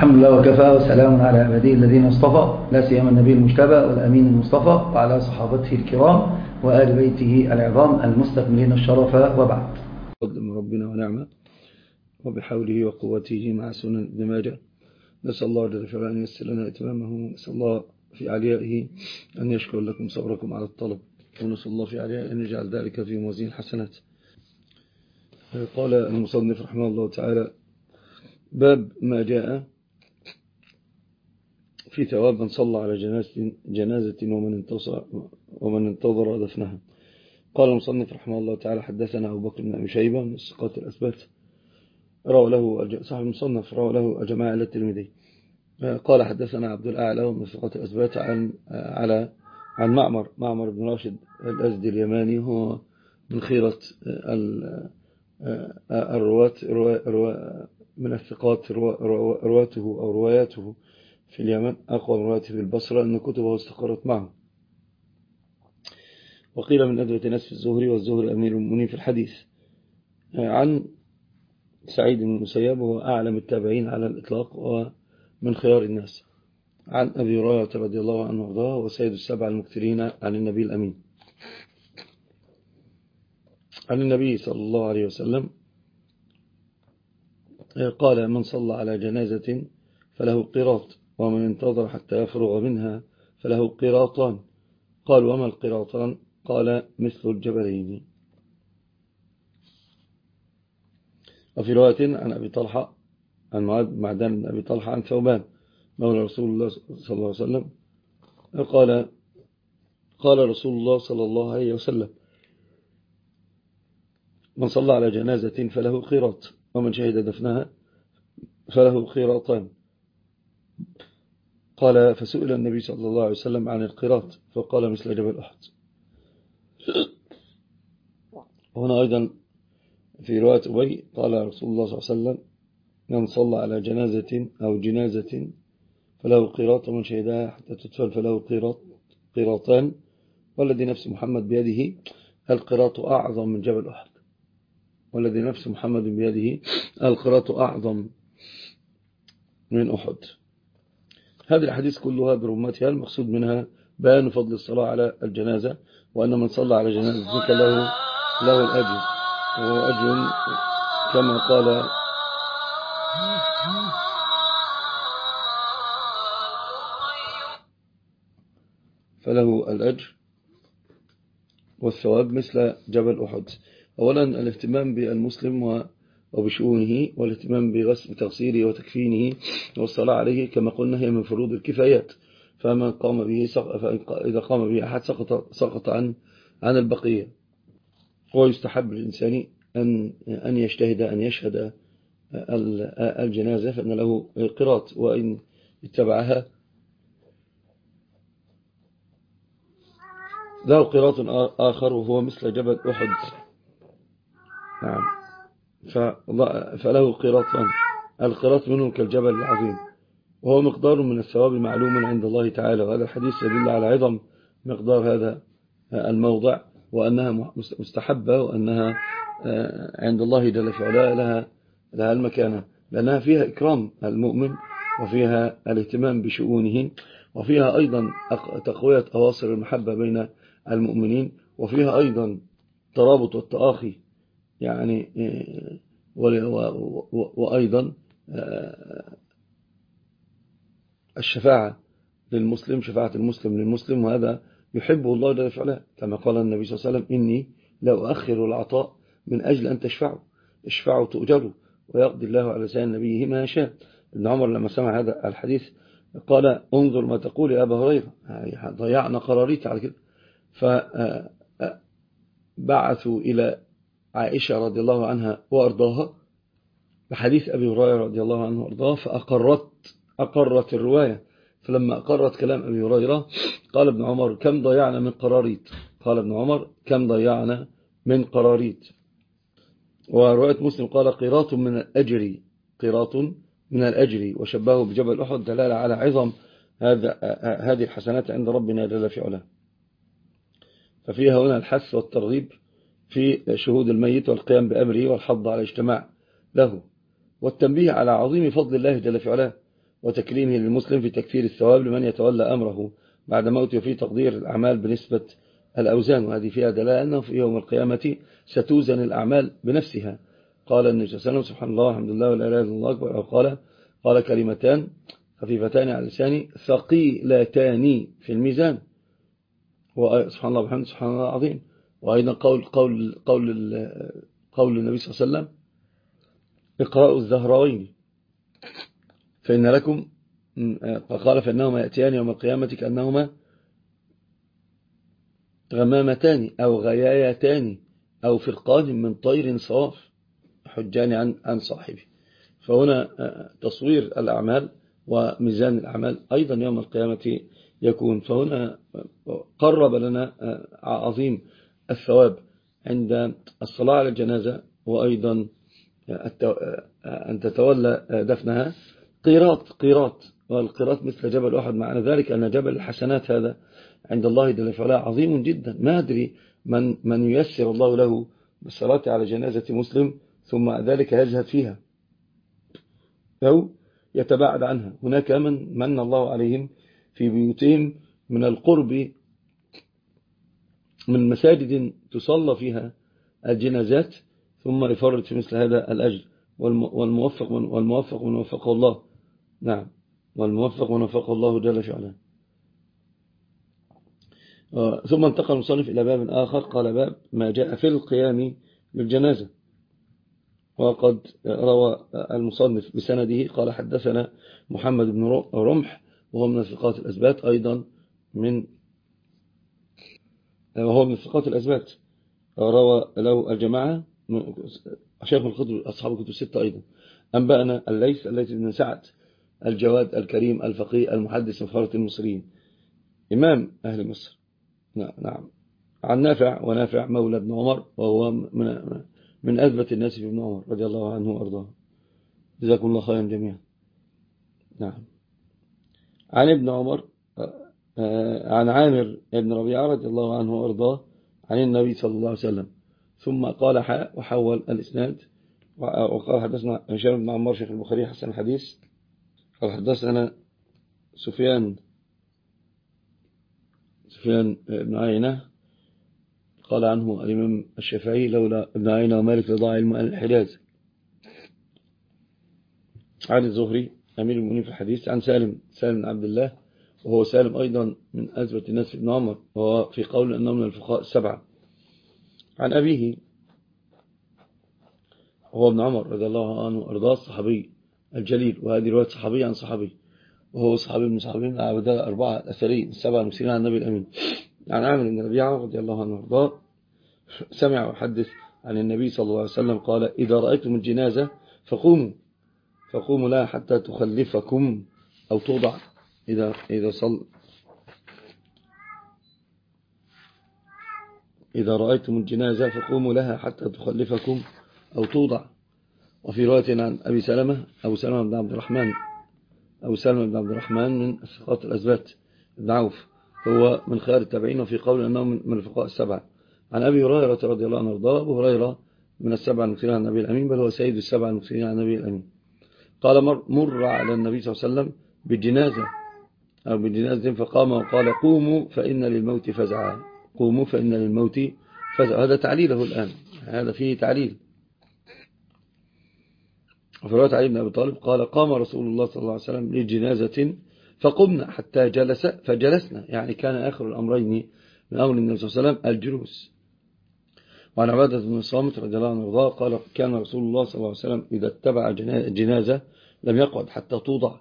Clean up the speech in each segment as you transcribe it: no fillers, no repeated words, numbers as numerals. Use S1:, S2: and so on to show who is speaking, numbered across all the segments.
S1: الحمد لله وكفى وسلام على عباده الذين اصطفى لا سيما النبي المجتبى والأمين المصطفى وعلى صحابته الكرام وآل بيته العظام المستكملين الشرف وبعد.
S2: فضل من ربنا ونعمة وبحوله وقوته مع سنن ابن ماجه. نسأل الله جل وعلا أن ييسر لنا إتمامه، نسأل الله في عليائه أن يشكر لكم صبركم على الطلب، ونسأل الله في عليائه أن يجعل ذلك في موازين الحسنات. قال المصنف رحمه الله تعالى: باب ما جاء في ثواب من صلى على جنازة ومن انتظر دفنها. قال المصنف رحمه الله تعالى: حدثنا أبو بكر بن أبي شيبة من الثقات الأثبات، روى له صاحب المصنف، روى له جماعة إلى الترمذي. قال حدثنا عبد الأعلى من الثقات الأثبات عن معمر بن راشد الأزدي اليماني، هو من خيرة الرواة من الثقات، رواته أو رواياته في اليمن أقوى من روايته في البصرة، أن كتبه استقرت معه. وقيل من أدوة نسف الزهري، والزهري أمير المؤمنين في الحديث. عن سعيد بن المسيب، وهو أعلم التابعين على الإطلاق ومن خيار الناس. عن أبي هريرة رضي الله عنه وارضاه، وسيد السبع المكثرين عن النبي الأمين. عن النبي صلى الله عليه وسلم قال: من صلى على جنازة فله قيراط، ومن انتظر حتى يفرغ منها فله قيراطان. قال: وما القيراطان؟ قال: مثل الجبلين. وفي رواية عن أبي طلحة، عن معدان بن أبي طلحة، عن ثوبان مولى رسول الله صلى الله عليه وسلم قال رسول الله صلى الله عليه وسلم: من صلى على جنازة فله قيراط، ومن شهد دفنها فله قيراطان. قال: فسئل النبي صلى الله عليه وسلم عن القيراط، فقال: مثل جبل أحد. وهنا أيضا في رواية أبي قال رسول الله صلى الله عليه وسلم: من صلى على جنازة أو جنازة فله قيراط، ومن شهدها حتى تدفن فله قيراطان، والذي نفس محمد بيده القيراط أعظم من جبل أحد. والذي نفس محمد بيده القيراط أعظم من أحد. هذه الحديث كلها برمتها، المقصود منها بيان فضل الصلاة على الجنازة، وأن من صلى على جنازة له الأجر، وهو أجر كما قال فله الأجر والثواب مثل جبل أحد. أولا الاهتمام بالمسلم وبشؤونه، والاهتمام بتغسيله وتكفينه والصلاة عليه كما قلنا هي من فروض الكفايات، فمن قام به إذا قام به أحد سقط عن البقية. ويستحب للإنسان أن يجتهد أن يشهد الجنازة، فإن له قيراط، وإن اتبعها له قيراط آخر وهو مثل جبل أحد. نعم، فله قيراطان، القيراط منه كالجبل العظيم، وهو مقدار من الثواب معلوم عند الله تعالى. وهذا الحديث يدل على عظم مقدار هذا الموضع، وأنها مستحبة، وأنها عند الله جل في علاه لها المكانة، لأنها فيها إكرام المؤمن، وفيها الاهتمام بشؤونه، وفيها أيضا تقوية أواصر المحبة بين المؤمنين، وفيها أيضا ترابط والتآخي يعني، وأيضا الشفاعة للمسلم، شفاعة المسلم للمسلم، وهذا يحبه الله جل وعلا، كما قال النبي صلى الله عليه وسلم: إني لا أؤخر العطاء من أجل أن اشفعوا تؤجروا، ويقضي الله على لسان نبيه ما يشاء. ابن عمر لما سمع هذا الحديث قال: انظر ما تقول يا أبا هريرة، ضيعنا قراريت على كده. فبعثوا إلى عائشة رضي الله عنها وأرضاها بحديث أبي هريرة رضي الله عنه وأرضاه، فأقرت الرواية. فلما أقرت كلام أبي هريرة قال ابن عمر: كم ضيعنا من قراريط؟ قال ابن عمر: كم ضيعنا من قراريط. ورواية مسلم قال: قيراط من الأجر، وشبهه بجبل أحد، دلالة على عظم هذه الحسنات عند ربنا جل في علاه. ففيها هنا الحث والترغيب في شهود الميت والقيام بأمره والحض على الاجتماع له، والتنبيه على عظيم فضل الله جل في علاه، وتكريمه للمسلم في تكفير الثواب لمن يتولى أمره بعد موته، وفي تقدير الأعمال بنسبة الأوزان. وهذه فيها دلالة أنه في يوم القيامة ستوزن الأعمال بنفسها. قال النبي صلى الله عليه وسلم: سبحان الله والحمد لله ولا إله إلا الله أكبر. أو قال كلمتان خفيفتان على اللسان ثقيلتان في الميزان. سبحان الله وبحمده سبحان الله العظيم. وأيضا قول النبي صلى الله عليه وسلم: اقرأوا الزهراوين فإن لكم، فقال: فإنهما يأتيان يوم القيامة كأنهما غمامتان أو غيايتان أو فرقان من طير صواف حجان عن صاحبه. فهنا تصوير الأعمال وميزان الأعمال أيضا يوم القيامة يكون. فهنا قرب لنا عظيم الثواب عند الصلاة على الجنازة، وأيضا أن تتولى دفنها قيراط، والقيراط مثل جبل أحد. معنى ذلك أن جبل الحسنات هذا عند الله جل وعلا عظيم جدا. ما أدري من ييسر الله له بالصلاة على جنازة مسلم ثم ذلك يزهد فيها أو يتباعد عنها. هناك من الله عليهم في بيوتهم من القرب من مساجد تصلى فيها الجنازات ثم يفرط في مثل هذا الأجر. والموفق من وفقه الله. نعم، والموفق من وفقه الله جل وعلا. ثم انتقل المصنف إلى باب آخر، قال: باب ما جاء في القيام للجنازة. وقد روى المصنف بسنده قال: حدثنا محمد بن رمح وهو من الثقات الأثبات أيضا وهو من الثقات الأثبات، روى له الجماعة شيخ الخطب أصحاب الكتب الستة أيضا. أنبأنا الليث بن سعد الجواد الكريم الفقيه المحدث من فخرة المصريين إمام أهل مصر. نعم. عن نافع، ونافع مولى ابن عمر، وهو من أثبت الناس في ابن عمر رضي الله عنه وأرضاه. جزاكم الله خيرا جميعا. نعم. عن ابن عمر عن عامر بن ربيعة رضي الله عنه وأرضاه عن النبي صلى الله عليه وسلم. ثم قال حاء وحول الإسناد. وقال: حدثنا هشام بن عمار شيخ البخاري حسن الحديث. قال: حدثنا سفيان بن عيينة قال عنه الإمام الشافعي: لولا ابن عيينة ومالك لضاع علم أهل الحجاز. عن الزهري أمير المؤمنين في الحديث عن سالم بن عبد الله، وهو سالم أيضا من أثبت الناس في ابن عمر، وهو في قول أنه من الفقهاء السبعة. عن أبيه وهو ابن عمر رضي الله عنه وأرضاه الصحابي الجليل. وهذه رواية صحابي عن صحابي، وهو صحابي من صحابين العبداء الأربعة الأثرين السبعة المكثرين عن النبي الأمين. عن عامر بن ربيعة رضي الله عنه وأرضاه سمع وحدث عن النبي صلى الله عليه وسلم قال: إذا رأيتم الجنازة فقوموا لها حتى تخلفكم أو توضع. إذا رأيتم الجنازة فقوموا لها حتى تخلفكم أو توضع. وفي رواية عن أبي سلمة أو سلمة بن عبد الرحمن من الثقات الأثبات بن عوف، هو من خيار التابعين، وفي قول أنه من الفقهاء السبعة. عن أبي هريرة رضي الله عنه وارضاه. أبو هريرة من السبعة المكثرين عن النبي الأمين، بل هو سيد السبعة المكثرين عن النبي الأمين. قال: مر على النبي صلى الله عليه وسلم بجنازة فقام وقال: قوموا فإن للموت فزعا. قوموا فإن للموت فزعا. هذا تعليله الآن، هذا فيه تعليل. وفي رواية علي بن أبي طالب قال: قام رسول الله صلى الله عليه وسلم لجنازة فقمنا حتى جلس فجلسنا. يعني كان آخر الأمرين من أمر النبي صلى الله عليه وسلم الجلوس. وعن عبادة بن الصامت رضي الله عنه وارضاه قال: كان رسول الله صلى الله عليه وسلم إذا اتبع جنازة لم يقعد حتى توضع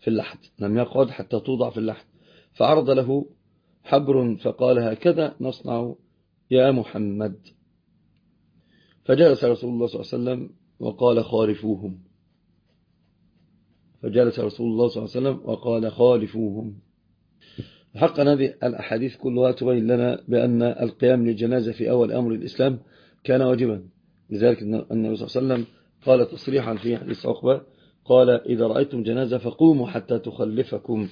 S2: في اللحد، فعرض له حبر فقال: هكذا نصنع يا محمد. فجلس رسول الله صلى الله عليه وسلم وقال: خالفوهم. حقا هذه الأحاديث كلها تبين لنا بأن القيام للجنازة في أول أمر الإسلام كان واجبا. لذلك النبي صلى الله عليه وسلم قال تصريحا في حديث عقبة قال: إذا رأيتم جنازة فقوموا حتى تخلفكم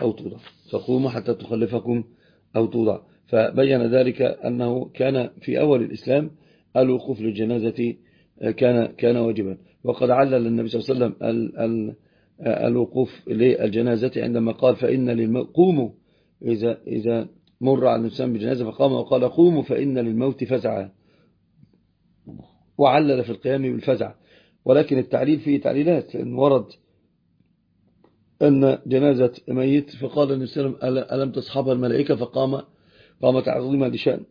S2: أو توضع. فبين ذلك أنه كان في أول الإسلام الوقوف للجنازة كان واجبا. وقد علل النبي صلى الله عليه وسلم الوقوف للجنازة عندما قال قوموا إذا مر على الإنسان بجنازة فقام وقال قوموا فإن للموت فزعا، وعلل في القيام بالفزع. ولكن التعليل فيه تعليلات، لأن ورد أن جنازة ميت فقال النبي صلى الله عليه وسلم ألم تصحبها الملائكة، قام تعظيما لشأن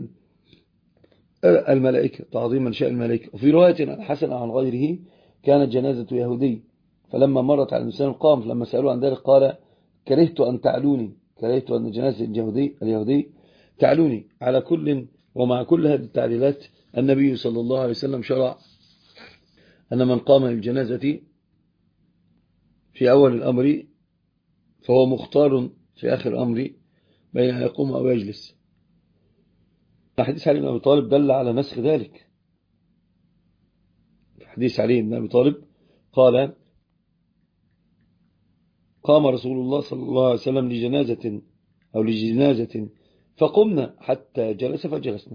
S2: الملائكة، تعظيما لشأن الملائكة. وفي رواية عن الحسن عن غيره كانت جنازة يهودي فلما مرت على النبي صلى الله عليه وسلم قام، فلما سألوه عن ذلك قال كرهت أن تعلوني، كرهت أن جنازة اليهودي تعلوني. على كل ومع كل هذه التعليلات النبي صلى الله عليه وسلم شرع أن من قام للجنازة في أول الأمر فهو مختار في آخر الأمر بين أن يقوم أو يجلس. حديث علي بن أبي طالب دل على نسخ ذلك. حديث علي بن أبي طالب قال قام رسول الله صلى الله عليه وسلم لجنازة فقمنا حتى جلس فجلسنا.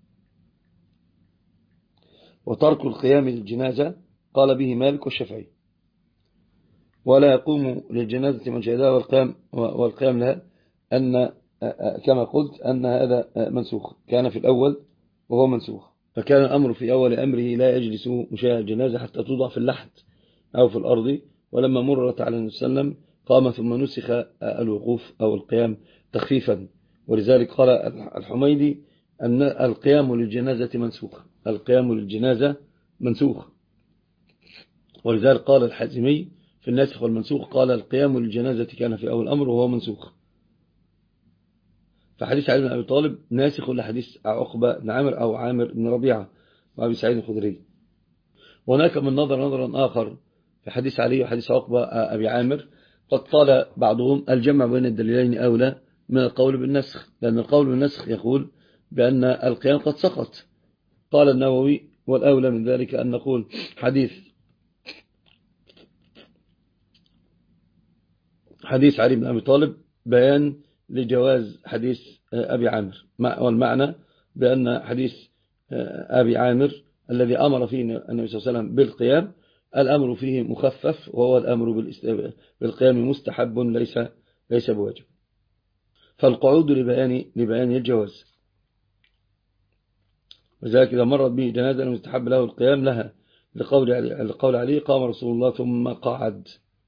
S2: وترك القيام للجنازة قال به مالك والشافعي، ولا يقوم للجنازة من شهدها والقيام لها، أن كما قلت أن هذا منسوخ، كان في الأول وهو منسوخ. فكان الأمر في أول أمره لا يجلس مشاهد الجنازة حتى توضع في اللحد أو في الأرض، ولما مرت على النبي صلى الله عليه وسلم قام ثم نسخ الوقوف أو القيام تخفيفا. ولذلك قال الحميدي أن القيام للجنازة منسوخ، القيام للجنازة منسوخ. ولذلك قال الحازمي في الناسخ والمنسوخ قال القيام للجنازة كان في أول أمر وهو منسوخ. فحديث علي بن أبي طالب ناسخ لحديث عقبة بن عامر أو عامر بن ربيعة وأبي سعيد الخدري. وهناك من نظرا آخر في حديث علي وحديث عقبة أبي عامر، قد قال بعضهم الجمع بين الدليلين أولى من القول بالنسخ، لأن القول بالنسخ يقول بأن القيام قد سقط. قال النووي والأولى من ذلك أن نقول حديث علي بن أبي طالب بيان لجواز حديث أبي عامر، والمعنى بأن حديث أبي عامر الذي أمر فيه النبي صلى الله عليه وسلم بالقيام الأمر فيه مخفف، وهو الأمر بالقيام مستحب ليس بواجب. فالقعود لبيان الجواز. وذلك إذا مرت به جنازة المستحب له القيام لها لقول عليه قام رسول الله ثم قعد.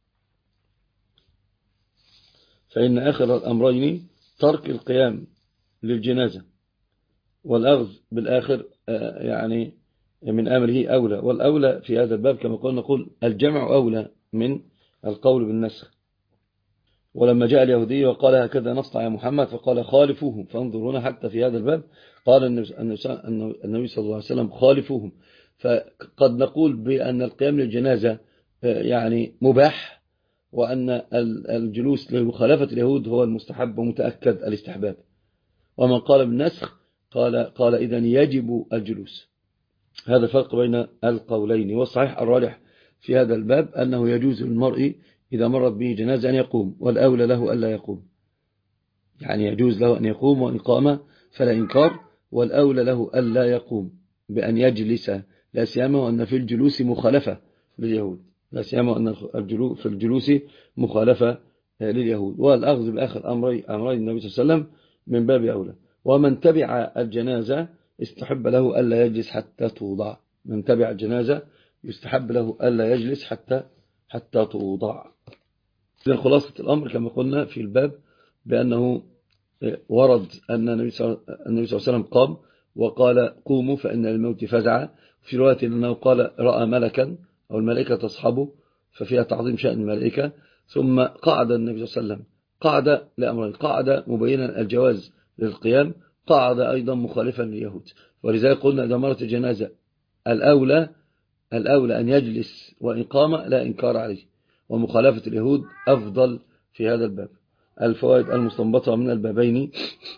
S2: فإن آخر الأمرين ترك القيام للجنازة والأخذ بالآخر يعني من أمره أولى، والأولى في هذا الباب كما قلنا نقول الجمع أولى من القول بالنسخ. ولما جاء اليهودي وقال هكذا نصنع يا محمد فقال خالفوهم، فانظرونا حتى في هذا الباب قال النبي صلى الله عليه وسلم خالفوهم. فقد نقول بأن القيام للجنازة يعني مباح، وأن الجلوس لمخالفة اليهود هو المستحب ومتأكد الاستحباب. ومن قال بالنسخ قال إذن يجب الجلوس. هذا الفرق بين القولين. والصحيح الراجح في هذا الباب أنه يجوز للمرء إذا مرت به جنازة أن يقوم، والأولى له ألا يقوم. يعني يجوز له أن يقوم، وإن قام فلا إنكار، والأولى له ألا يقوم بأن يجلس، لا سيما وأن في الجلوس مخالفة لليهود، لا سيما أن في الجلوس مخالفة لليهود. والأخذ بآخر أمرين النبي صلى الله عليه وسلم من باب أولى. ومن تبع الجنازة استحب له ألا يجلس حتى توضع. من تبع الجنازة يستحب له ألا يجلس حتى توضع. إذن خلاصة الأمر كما قلنا في الباب بأنه ورد أن النبي صلى الله عليه وسلم قام وقال قوموا فإن الموت فزع. في رواية أنه قال رأى ملكا أو الملائكة تصحبه، ففيها تعظيم شأن الملائكة. ثم قعد النبي صلى الله عليه وسلم، قعد لأمرين، قعد مبينا الجواز للقيام، قعد أيضا مخالفا لليهود. ولذلك قلنا إذا مرت الجنازة الأولى أن يجلس، وإن قام لا إنكار عليه، ومخالفة اليهود أفضل في هذا الباب. الفوائد المستنبطة من البابين: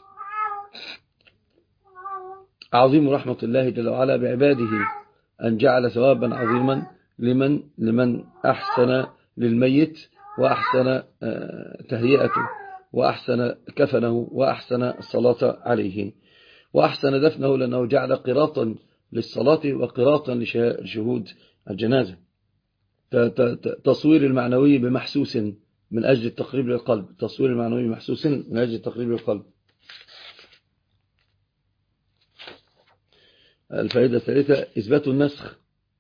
S2: عظيم رحمة الله جل وعلا بعباده أن جعل ثوابا عظيما لمن أحسن للميت وأحسن تهيئته وأحسن كفنه وأحسن الصلاة عليه وأحسن دفنه، لأنه جعل قراطا للصلاة وقراطا لشهود الجنازة. تصوير المعنوي بمحسوس من أجل التقريب للقلب. تصوير المعنوي بمحسوس من أجل التقريب للقلب. الفائدة الثالثة إثبات النسخ.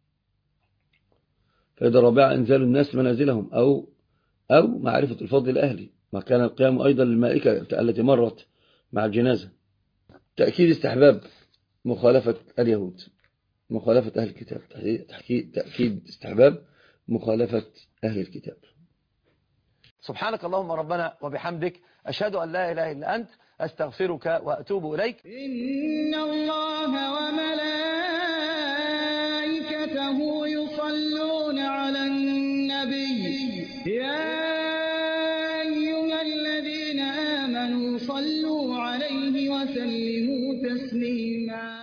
S2: فائدة الرابعة إنزال الناس منازلهم أو معرفة الفضل الأهلي. ما كان القيام أيضا للملائكة التي مرت مع الجنازة. تأكيد استحباب مخالفة اليهود، مخالفة أهل الكتاب. تأكيد استحباب مخالفة أهل الكتاب.
S3: سبحانك اللهم ربنا وبحمدك، أشهد أن لا إله إلا أنت، أستغفرك وأتوب إليك.
S4: إن الله وملائكته يصلون على النبي يا أيها الذين آمنوا صلوا عليه وسلموا تسليما.